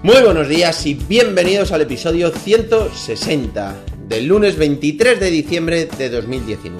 Muy buenos días y bienvenidos al episodio 160 del lunes 23 de diciembre de 2019.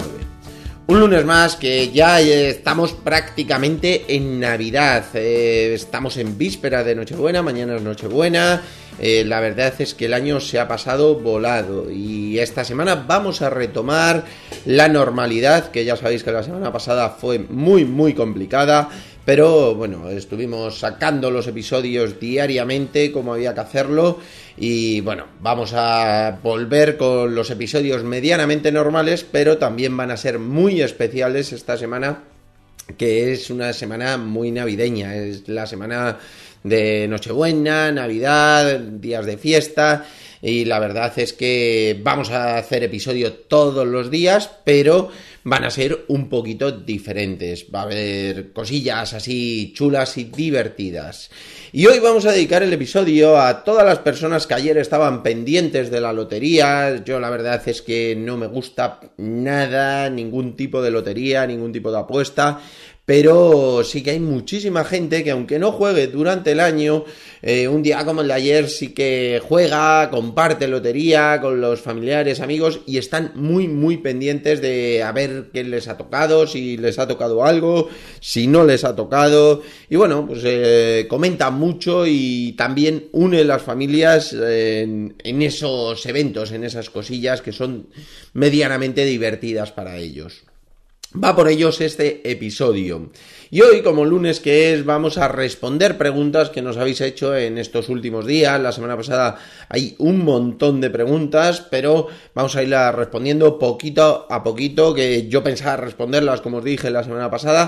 Un lunes más que ya estamos prácticamente en Navidad, estamos en víspera de Nochebuena, mañana es Nochebuena. La verdad es que el año se ha pasado volado y esta semana vamos a retomar la normalidad, que ya sabéis que la semana pasada fue muy complicada. Pero bueno, estuvimos sacando los episodios diariamente como había que hacerlo y bueno, vamos a volver con los episodios medianamente normales, pero también van a ser muy especiales esta semana, que es una semana muy navideña, es la semana de Nochebuena, Navidad, días de fiesta. Y la verdad es que vamos a hacer episodio todos los días, pero van a ser un poquito diferentes. Va a haber cosillas así chulas y divertidas. Y hoy vamos a dedicar el episodio a todas las personas que ayer estaban pendientes de la lotería. Yo la verdad es que no me gusta nada, ningún tipo de lotería, ningún tipo de apuesta. Pero sí que hay muchísima gente que aunque no juegue durante el año, un día como el de ayer sí que juega, comparte lotería con los familiares, amigos y están muy pendientes de a ver qué les ha tocado, si les ha tocado algo, si no les ha tocado. Y bueno, pues comenta mucho y también une las familias en esos eventos, en esas cosillas que son medianamente divertidas para ellos. Va por ellos este episodio. Y hoy, como lunes que es, vamos a responder preguntas que nos habéis hecho en estos últimos días. La semana pasada hay un montón de preguntas, pero vamos a irlas respondiendo poquito a poquito, que yo pensaba responderlas, como os dije la semana pasada,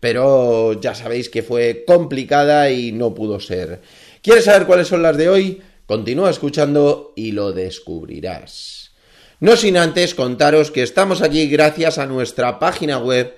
pero ya sabéis que fue complicada y no pudo ser. ¿Quieres saber cuáles son las de hoy? Continúa escuchando y lo descubrirás. No sin antes contaros que estamos aquí gracias a nuestra página web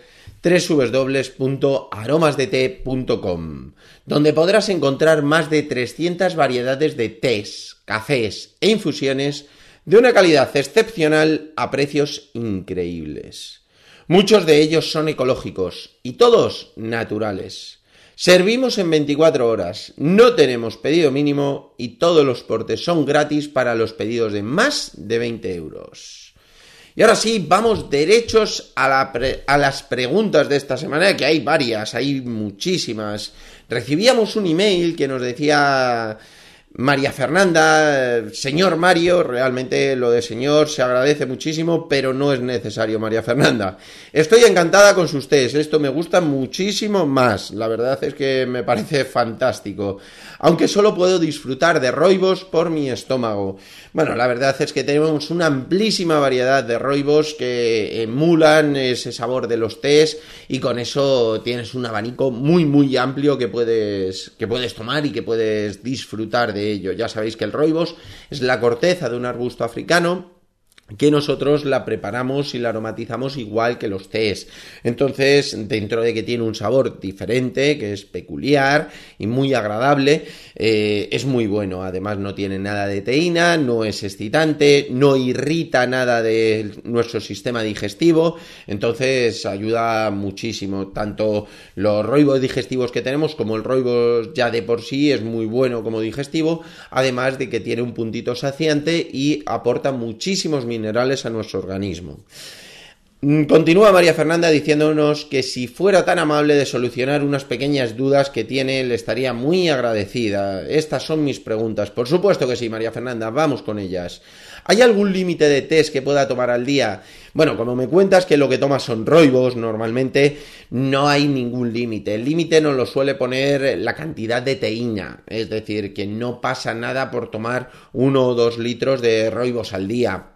www.aromasdete.com, donde podrás encontrar más de 300 variedades de tés, cafés e infusiones de una calidad excepcional a precios increíbles. Muchos de ellos son ecológicos y todos naturales. Servimos en 24 horas, no tenemos pedido mínimo y todos los portes son gratis para los pedidos de más de 20 euros. Y ahora sí, vamos derechos a las preguntas de esta semana, que hay varias, hay muchísimas. Recibíamos un email que nos decía María Fernanda, señor Mario, realmente lo de señor se agradece muchísimo, pero no es necesario, María Fernanda. Estoy encantada con sus tés, esto me gusta muchísimo más, la verdad es que me parece fantástico, aunque solo puedo disfrutar de roibos por mi estómago. Bueno, la verdad es que tenemos una amplísima variedad de roibos que emulan ese sabor de los tés y con eso tienes un abanico muy amplio que puedes tomar y que puedes disfrutar de ello. Ya sabéis que el roibos es la corteza de un arbusto africano que nosotros la preparamos y la aromatizamos igual que los tés. Entonces, dentro de que tiene un sabor diferente, que es peculiar y muy agradable, es muy bueno. Además, no tiene nada de teína, no es excitante, no irrita nada de nuestro sistema digestivo. Entonces, ayuda muchísimo. Tanto los roibos digestivos que tenemos como el roibos ya de por sí es muy bueno como digestivo. Además de que tiene un puntito saciante y aporta muchísimos minerales a nuestro organismo. Continúa María Fernanda diciéndonos que si fuera tan amable de solucionar unas pequeñas dudas que tiene, le estaría muy agradecida. Estas son mis preguntas. Por supuesto que sí, María Fernanda, vamos con ellas. ¿Hay algún límite de tés que pueda tomar al día? Bueno, como me cuentas que lo que tomas son roibos, normalmente no hay ningún límite. El límite nos lo suele poner la cantidad de teína, es decir, que no pasa nada por tomar 1 o 2 litros de roibos al día.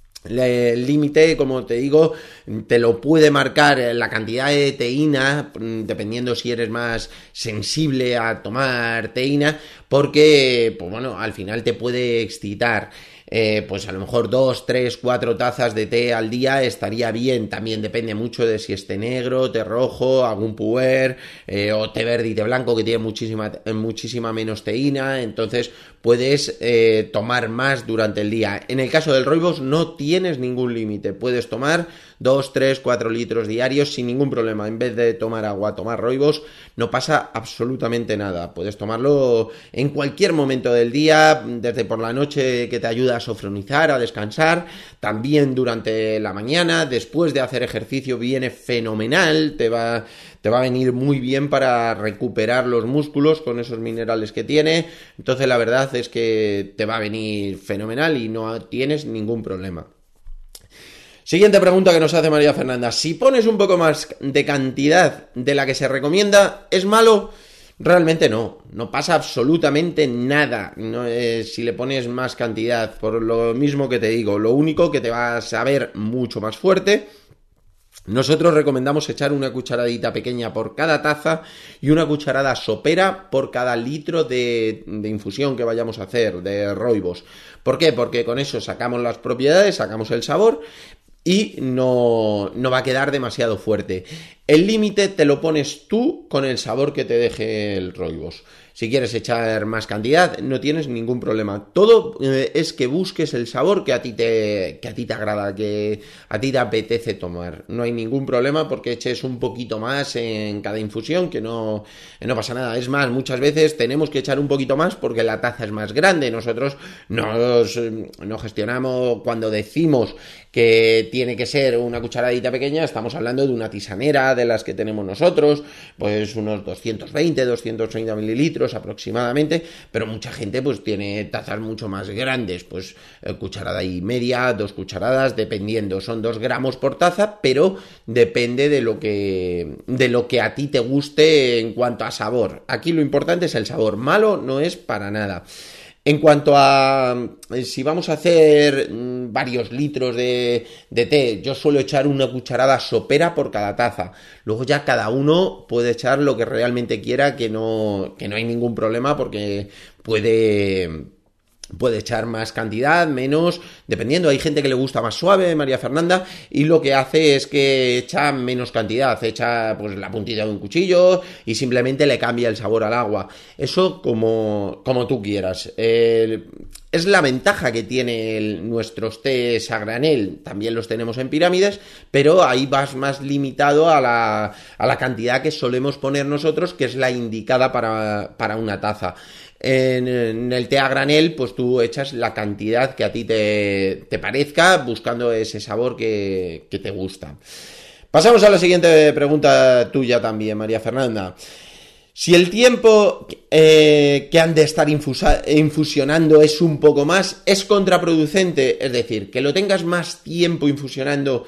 El límite, como te digo, te lo puede marcar la cantidad de teína, dependiendo si eres más sensible a tomar teína, porque, pues bueno, al final te puede excitar. pues a lo mejor 2, 3, 4 tazas de té al día estaría bien. También depende mucho de si es té negro, té rojo, algún puer, o té verde y té blanco que tiene muchísima menos teína. Entonces puedes tomar más durante el día. En el caso del rooibos no tienes ningún límite, puedes tomar 2, 3, 4 litros diarios sin ningún problema. En vez de tomar agua, tomar rooibos, no pasa absolutamente nada. Puedes tomarlo en cualquier momento del día, desde por la noche, que te ayuda a sofronizar, a descansar, también durante la mañana, después de hacer ejercicio viene fenomenal, te va a venir muy bien para recuperar los músculos con esos minerales que tiene. Entonces la verdad es que te va a venir fenomenal y no tienes ningún problema. Siguiente pregunta que nos hace María Fernanda. Si pones un poco más de cantidad de la que se recomienda, ¿es malo? Realmente no pasa absolutamente nada si le pones más cantidad, por lo mismo que te digo. Lo único que te va a saber mucho más fuerte. Nosotros recomendamos echar una cucharadita pequeña por cada taza y una cucharada sopera por cada litro de infusión que vayamos a hacer de rooibos. ¿Por qué? Porque con eso sacamos las propiedades, sacamos el sabor y no va a quedar demasiado fuerte. El límite te lo pones tú con el sabor que te deje el rooibos. Si quieres echar más cantidad, no tienes ningún problema. Todo es que busques el sabor que a ti te agrada, que a ti te apetece tomar. No hay ningún problema porque eches un poquito más en cada infusión, que no pasa nada. Es más, muchas veces tenemos que echar un poquito más porque la taza es más grande. Nosotros no gestionamos cuando decimos que tiene que ser una cucharadita pequeña, estamos hablando de una tisanera de las que tenemos nosotros, pues unos 220, 230 mililitros aproximadamente, pero mucha gente pues tiene tazas mucho más grandes, pues cucharada y media, 2 cucharadas, dependiendo, son 2 gramos por taza, pero depende de lo que a ti te guste en cuanto a sabor. Aquí lo importante es el sabor, malo no es para nada. En cuanto a si vamos a hacer varios litros de té, yo suelo echar una cucharada sopera por cada taza. Luego ya cada uno puede echar lo que realmente quiera, que no hay ningún problema porque puede echar más cantidad, menos, dependiendo. Hay gente que le gusta más suave, María Fernanda, y lo que hace es que echa menos cantidad, echa pues la puntita de un cuchillo y simplemente le cambia el sabor al agua. Eso como tú quieras. Es la ventaja que tienen nuestros tés a granel, también los tenemos en pirámides, pero ahí vas más limitado a la cantidad que solemos poner nosotros, que es la indicada para una taza. En el té a granel, pues tú echas la cantidad que a ti te parezca, buscando ese sabor que te gusta. Pasamos a la siguiente pregunta tuya también, María Fernanda. Si el tiempo que han de estar infusionando es un poco más, ¿es contraproducente? Es decir, que lo tengas más tiempo infusionando,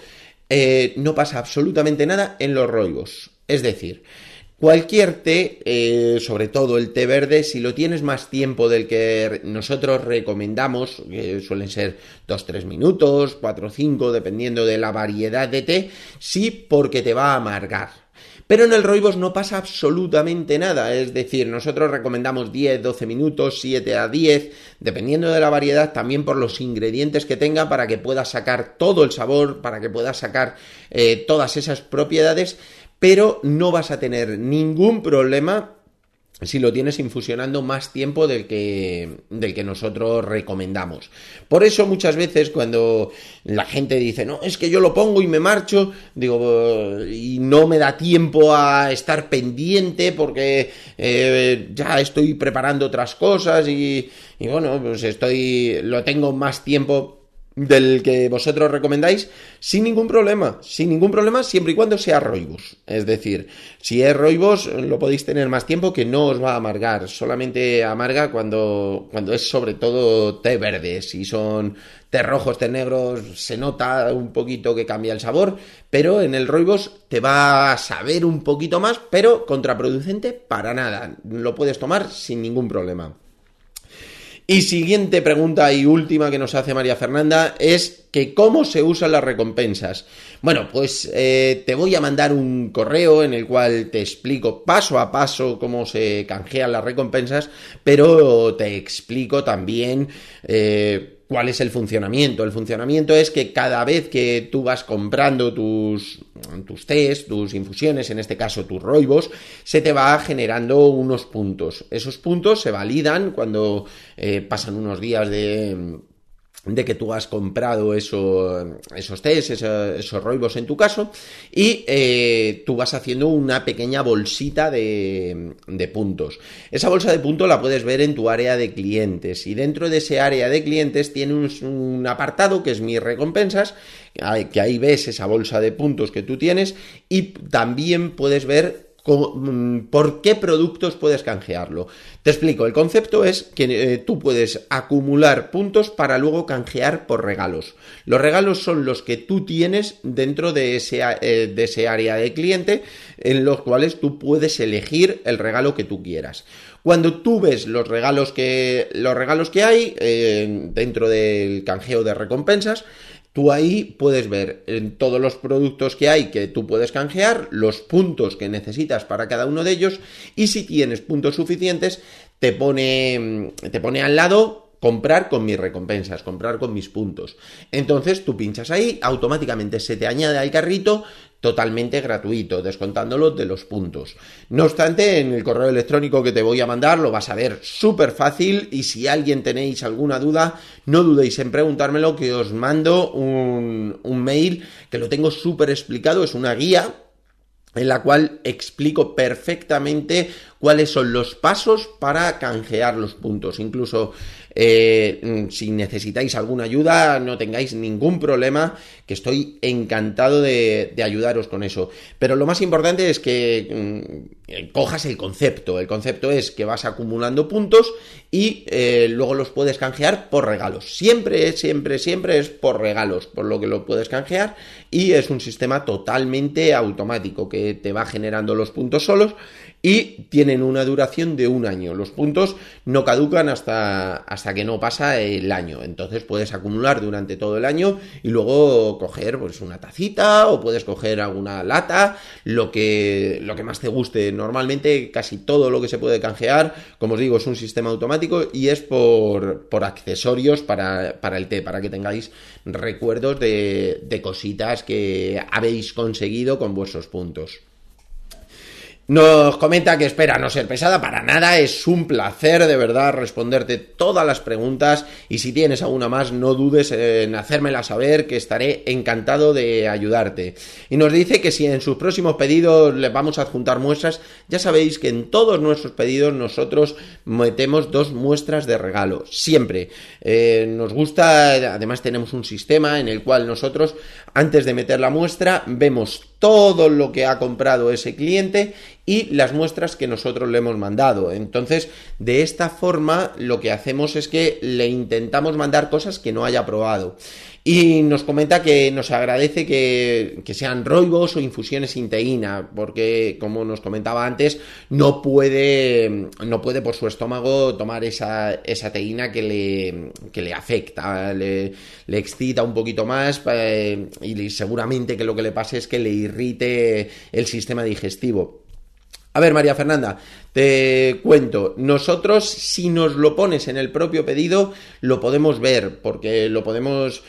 no pasa absolutamente nada en los rooibos. Es decir, cualquier té, sobre todo el té verde, si lo tienes más tiempo del que nosotros recomendamos, que suelen ser 2-3 minutos, 4-5, dependiendo de la variedad de té, sí, porque te va a amargar. Pero en el rooibos no pasa absolutamente nada, es decir, nosotros recomendamos 10-12 minutos, 7-10, dependiendo de la variedad, también por los ingredientes que tenga, para que puedas sacar todo el sabor, para que puedas sacar todas esas propiedades, pero no vas a tener ningún problema si lo tienes infusionando más tiempo del que nosotros recomendamos. Por eso muchas veces cuando la gente dice, no, es que yo lo pongo y me marcho, digo, y no me da tiempo a estar pendiente porque ya estoy preparando otras cosas y bueno, pues lo tengo más tiempo del que vosotros recomendáis, sin ningún problema, siempre y cuando sea rooibos. Es decir, si es rooibos lo podéis tener más tiempo, que no os va a amargar, solamente amarga cuando es sobre todo té verde. Si son té rojos, té negros, se nota un poquito que cambia el sabor, pero en el rooibos te va a saber un poquito más, pero contraproducente para nada, lo puedes tomar sin ningún problema. Y siguiente pregunta y última que nos hace María Fernanda es que ¿cómo se usan las recompensas? Bueno, pues te voy a mandar un correo en el cual te explico paso a paso cómo se canjean las recompensas, pero te explico también ¿Cuál es el funcionamiento? El funcionamiento es que cada vez que tú vas comprando tus tés, tus infusiones, en este caso tus roibos, se te va generando unos puntos. Esos puntos se validan cuando pasan unos días de que tú has comprado esos tés, esos roibos en tu caso, y tú vas haciendo una pequeña bolsita de puntos. Esa bolsa de puntos la puedes ver en tu área de clientes, y dentro de ese área de clientes tiene un apartado que es mis recompensas, que ahí ves esa bolsa de puntos que tú tienes, y también puedes ver ¿por qué productos puedes canjearlo? Te explico, el concepto es que tú puedes acumular puntos para luego canjear por regalos. Los regalos son los que tú tienes dentro de ese área de cliente, en los cuales tú puedes elegir el regalo que tú quieras. Cuando tú ves los regalos que hay dentro del canjeo de recompensas, tú ahí puedes ver en todos los productos que hay que tú puedes canjear, los puntos que necesitas para cada uno de ellos, y si tienes puntos suficientes, te pone al lado comprar con mis recompensas, comprar con mis puntos. Entonces tú pinchas ahí, automáticamente se te añade al carrito totalmente gratuito, descontándolo de los puntos. No obstante, en el correo electrónico que te voy a mandar lo vas a ver súper fácil, y si alguien tenéis alguna duda, no dudéis en preguntármelo, que os mando un mail que lo tengo súper explicado, es una guía en la cual explico perfectamente cuáles son los pasos para canjear los puntos. Incluso si necesitáis alguna ayuda, no tengáis ningún problema, que estoy encantado de ayudaros con eso. Pero lo más importante es que cojas el concepto. El concepto es que vas acumulando puntos y luego los puedes canjear por regalos. Siempre es por regalos, por lo que lo puedes canjear, y es un sistema totalmente automático que te va generando los puntos solos, y tienen una duración de 1 año. Los puntos no caducan hasta que no pasa el año. Entonces puedes acumular durante todo el año y luego coger pues una tacita, o puedes coger alguna lata, lo que más te guste. Normalmente casi todo lo que se puede canjear, como os digo, es un sistema automático, y es por accesorios para el té, para que tengáis recuerdos de cositas que habéis conseguido con vuestros puntos. Nos comenta que espera no ser pesada, para nada, es un placer de verdad responderte todas las preguntas, y si tienes alguna más no dudes en hacérmela saber, que estaré encantado de ayudarte. Y nos dice que si en sus próximos pedidos les vamos a adjuntar muestras, ya sabéis que en todos nuestros pedidos nosotros metemos 2 muestras de regalo, siempre. Nos gusta, además tenemos un sistema en el cual nosotros, antes de meter la muestra, vemos todo lo que ha comprado ese cliente y las muestras que nosotros le hemos mandado. Entonces, de esta forma, lo que hacemos es que le intentamos mandar cosas que no haya probado. Y nos comenta que nos agradece que sean roibos o infusiones sin teína, porque, como nos comentaba antes, no puede por su estómago tomar esa teína que le afecta, le excita un poquito más, y seguramente que lo que le pase es que le irrite el sistema digestivo. A ver, María Fernanda, te cuento, nosotros, si nos lo pones en el propio pedido, lo podemos ver, porque lo podemos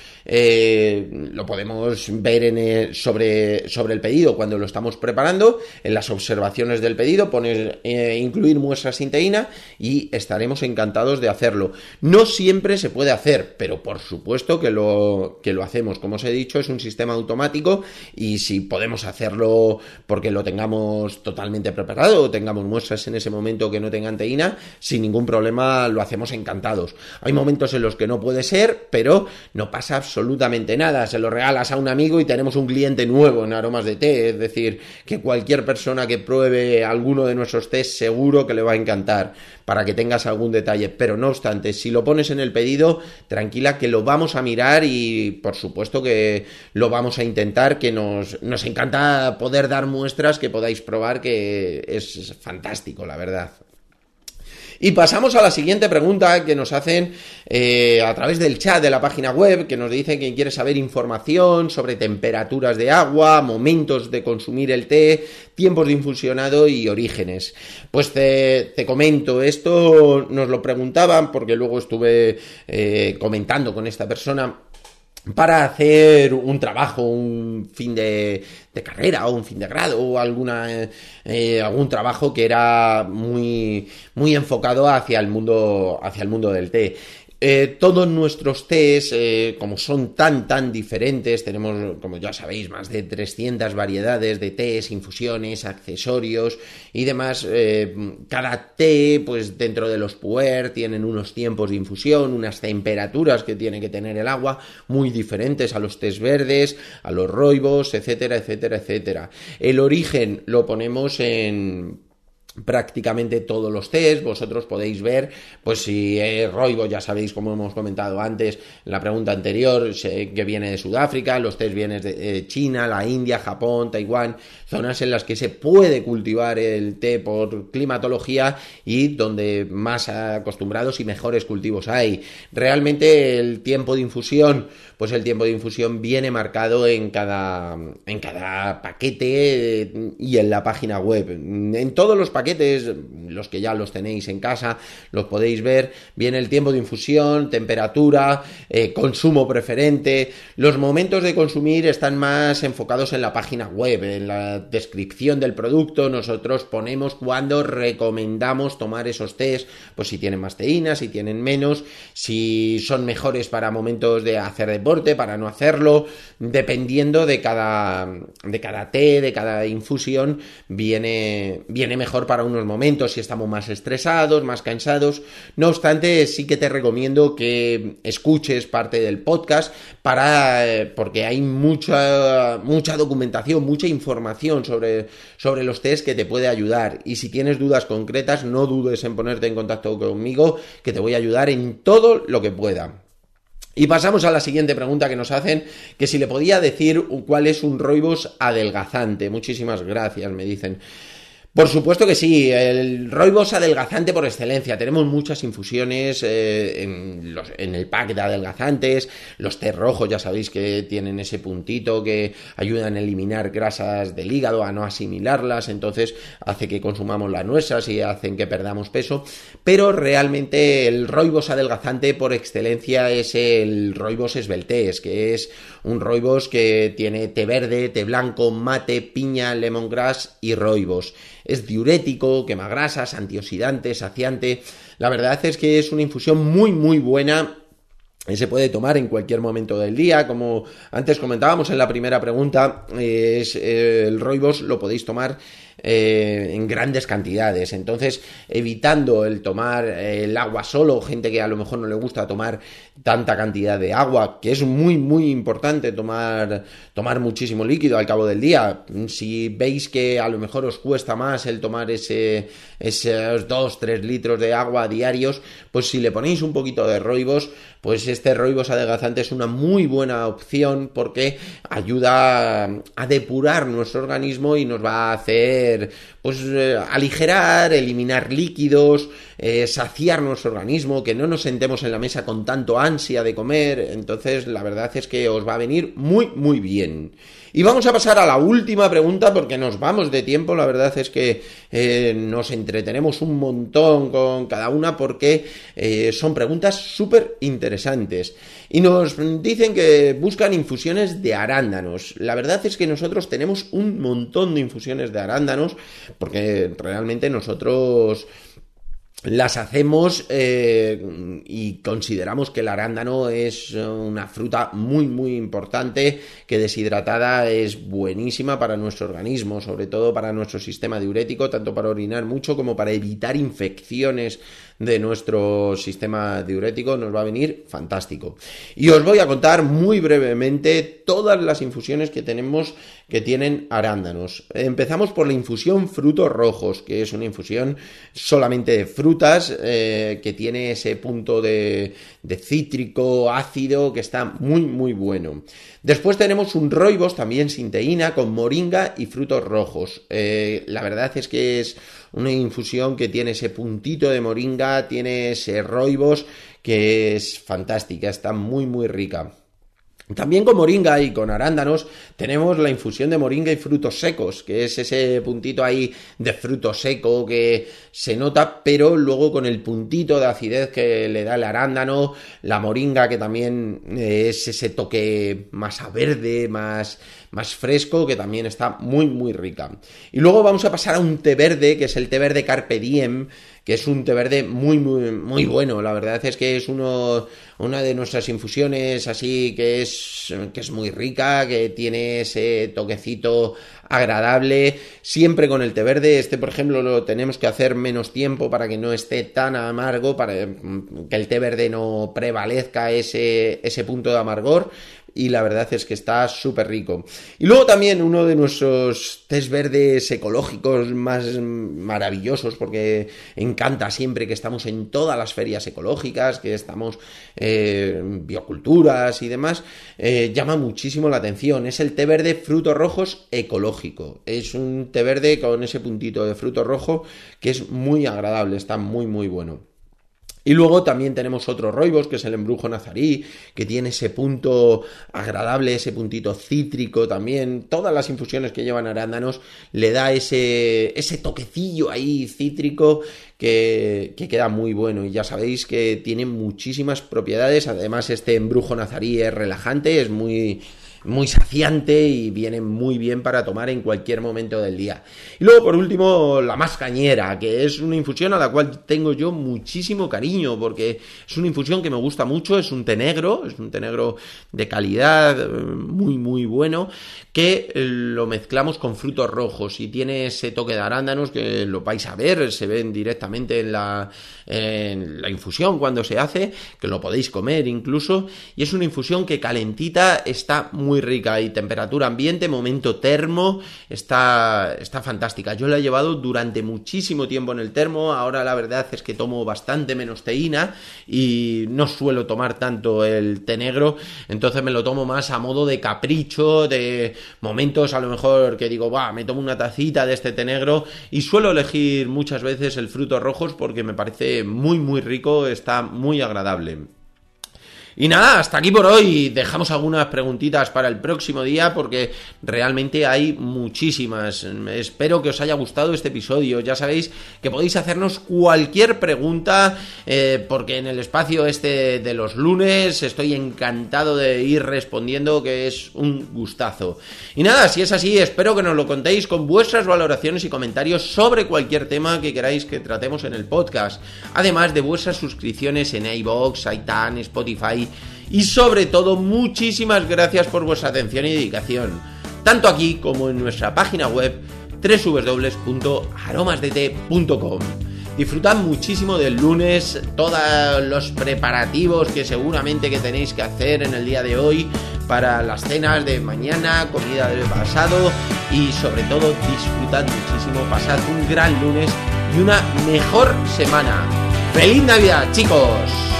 ver sobre el pedido cuando lo estamos preparando. En las observaciones del pedido pones incluir muestras sin teína, y estaremos encantados de hacerlo. No siempre se puede hacer, pero por supuesto que lo hacemos. Como os he dicho, es un sistema automático, y si podemos hacerlo porque lo tengamos totalmente preparado o tengamos muestras en ese momento que no tengan teína, sin ningún problema lo hacemos encantados. Hay momentos en los que no puede ser, pero no pasa absolutamente nada. Se lo regalas a un amigo y tenemos un cliente nuevo en Aromas de Té. Es decir, que cualquier persona que pruebe alguno de nuestros tés seguro que le va a encantar, para que tengas algún detalle. Pero no obstante, si lo pones en el pedido, tranquila, que lo vamos a mirar, y por supuesto que lo vamos a intentar, que nos encanta poder dar muestras que podáis probar, que es fantástico, la verdad. Y pasamos a la siguiente pregunta que nos hacen a través del chat de la página web, que nos dice que quiere saber información sobre temperaturas de agua, momentos de consumir el té, tiempos de infusionado y orígenes. Pues te comento, esto nos lo preguntaban porque luego estuve comentando con esta persona para hacer un trabajo, un fin de carrera o un fin de grado o algún trabajo que era muy enfocado hacia el mundo del té. Todos nuestros tés, como son tan diferentes, tenemos, como ya sabéis, más de 300 variedades de tés, infusiones, accesorios y demás. Cada té, pues dentro de los puer, tienen unos tiempos de infusión, unas temperaturas que tiene que tener el agua muy diferentes a los tés verdes, a los roibos, etcétera, etcétera, etcétera. El origen lo ponemos en prácticamente todos los tés. Vosotros podéis ver, pues si roibos, ya sabéis, como hemos comentado antes en la pregunta anterior, que viene de Sudáfrica, los tés vienen de China, la India, Japón, Taiwán, zonas en las que se puede cultivar el té por climatología y donde más acostumbrados y mejores cultivos hay. Realmente el tiempo de infusión, pues el tiempo de infusión viene marcado en cada paquete y en la página web. En todos los paquetes, los que ya los tenéis en casa, los podéis ver, viene el tiempo de infusión, temperatura, consumo preferente. Los momentos de consumir están más enfocados en la página web, en la descripción del producto. Nosotros ponemos cuando recomendamos tomar esos tés, pues si tienen más teína, si tienen menos, si son mejores para momentos de hacer deporte, para no hacerlo, dependiendo de cada té, de cada infusión, viene mejor para unos momentos, si estamos más estresados, más cansados. No obstante, sí que te recomiendo que escuches parte del podcast porque hay mucha documentación, mucha información sobre los test que te puede ayudar. Y si tienes dudas concretas, no dudes en ponerte en contacto conmigo, que te voy a ayudar en todo lo que pueda. Y pasamos a la siguiente pregunta que nos hacen, que si le podía decir cuál es un roibos adelgazante. Muchísimas gracias, me dicen. Por supuesto que sí, el roibos adelgazante por excelencia. Tenemos muchas infusiones en el pack de adelgazantes. Los té rojos, ya sabéis que tienen ese puntito que ayudan a eliminar grasas del hígado, a no asimilarlas, entonces hace que consumamos las nuestras y hacen que perdamos peso. Pero realmente el roibos adelgazante por excelencia es el roibos esbeltés, que es un roibos que tiene té verde, té blanco, mate, piña, lemongrass y roibos. Es diurético, quema grasas, antioxidante, saciante. La verdad es que es una infusión muy buena. Se puede tomar en cualquier momento del día, como antes comentábamos en la primera pregunta. El roibos lo podéis tomar en grandes cantidades, entonces evitando el tomar el agua solo, gente que a lo mejor no le gusta tomar tanta cantidad de agua, que es muy importante tomar muchísimo líquido al cabo del día. Si veis que a lo mejor os cuesta más el tomar esos 2-3 litros de agua diarios, pues si le ponéis un poquito de roibos, pues este roibos adelgazante es una muy buena opción porque ayuda a depurar nuestro organismo y nos va a hacer aligerar, eliminar líquidos, saciar nuestro organismo, que no nos sentemos en la mesa con tanto ansia de comer. Entonces la verdad es que os va a venir muy bien. Y vamos a pasar a la última pregunta porque nos vamos de tiempo. La verdad es que nos entretenemos un montón con cada una porque son preguntas súper interesantes. Y nos dicen que buscan infusiones de arándanos. La verdad es que nosotros tenemos un montón de infusiones de arándanos porque realmente nosotros las hacemos y consideramos que el arándano es una fruta muy importante, que deshidratada es buenísima para nuestro organismo, sobre todo para nuestro sistema diurético, tanto para orinar mucho como para evitar infecciones de nuestro sistema diurético. Nos va a venir fantástico. Y os voy a contar muy brevemente todas las infusiones que tenemos que tienen arándanos. Empezamos por la infusión frutos rojos, que es una infusión solamente de frutas, que tiene ese punto de cítrico, ácido, que está muy bueno. Después tenemos un roibos también sin teína, con moringa y frutos rojos. La verdad es que es una infusión que tiene ese puntito de moringa moringa, tienes rooibos, que es fantástica, está muy muy rica. También con moringa y con arándanos tenemos la infusión de moringa y frutos secos, que es ese puntito ahí de fruto seco que se nota, pero luego con el puntito de acidez que le da el arándano, la moringa que también es ese toque más a verde, más fresco, que también está muy muy rica. Y luego vamos a pasar a un té verde, que es el té verde Carpe Diem, que es un té verde muy muy muy bueno. La verdad es que es una de nuestras infusiones así que es muy rica, que tiene ese toquecito agradable, siempre con el té verde. Este, por ejemplo, lo tenemos que hacer menos tiempo para que no esté tan amargo, para que el té verde no prevalezca ese punto de amargor. Y la verdad es que está súper rico. Y luego también uno de nuestros tés verdes ecológicos más maravillosos, porque encanta siempre que estamos en todas las ferias ecológicas, que estamos bioculturas y demás, llama muchísimo la atención. Es el té verde frutos rojos ecológico. Es un té verde con ese puntito de fruto rojo que es muy agradable, está muy muy bueno. Y luego también tenemos otro rooibos, que es el embrujo nazarí, que tiene ese punto agradable, ese puntito cítrico también. Todas las infusiones que llevan arándanos le da ese toquecillo ahí cítrico que queda muy bueno. Y ya sabéis que tiene muchísimas propiedades. Además, este embrujo nazarí es relajante, es muy saciante y viene muy bien para tomar en cualquier momento del día. Y luego, por último, la más cañera, que es una infusión a la cual tengo yo muchísimo cariño, porque es una infusión que me gusta mucho, es un té negro de calidad, muy muy bueno, que lo mezclamos con frutos rojos y tiene ese toque de arándanos que lo vais a ver, se ven directamente en la infusión cuando se hace, que lo podéis comer incluso, y es una infusión que calentita está muy rica, y temperatura ambiente, momento termo, está fantástica. Yo la he llevado durante muchísimo tiempo en el termo. Ahora la verdad es que tomo bastante menos teína y no suelo tomar tanto el té negro, entonces me lo tomo más a modo de capricho, de momentos a lo mejor que digo, me tomo una tacita de este té negro, y suelo elegir muchas veces el frutos rojos porque me parece muy muy rico, está muy agradable. Y nada, hasta aquí por hoy. Dejamos algunas preguntitas para el próximo día porque realmente hay muchísimas. Espero que os haya gustado este episodio. Ya sabéis que podéis hacernos cualquier pregunta porque en el espacio este de los lunes estoy encantado de ir respondiendo, que es un gustazo. Y nada, si es así, espero que nos lo contéis con vuestras valoraciones y comentarios sobre cualquier tema que queráis que tratemos en el podcast. Además de vuestras suscripciones en iVoox, iTunes, Spotify. Y sobre todo, muchísimas gracias por vuestra atención y dedicación, tanto aquí como en nuestra página web www.aromasdete.com. Disfrutad muchísimo del lunes, todos los preparativos que seguramente que tenéis que hacer en el día de hoy para las cenas de mañana, comida del pasado, y sobre todo disfrutad muchísimo, pasad un gran lunes y una mejor semana. ¡Feliz Navidad, chicos!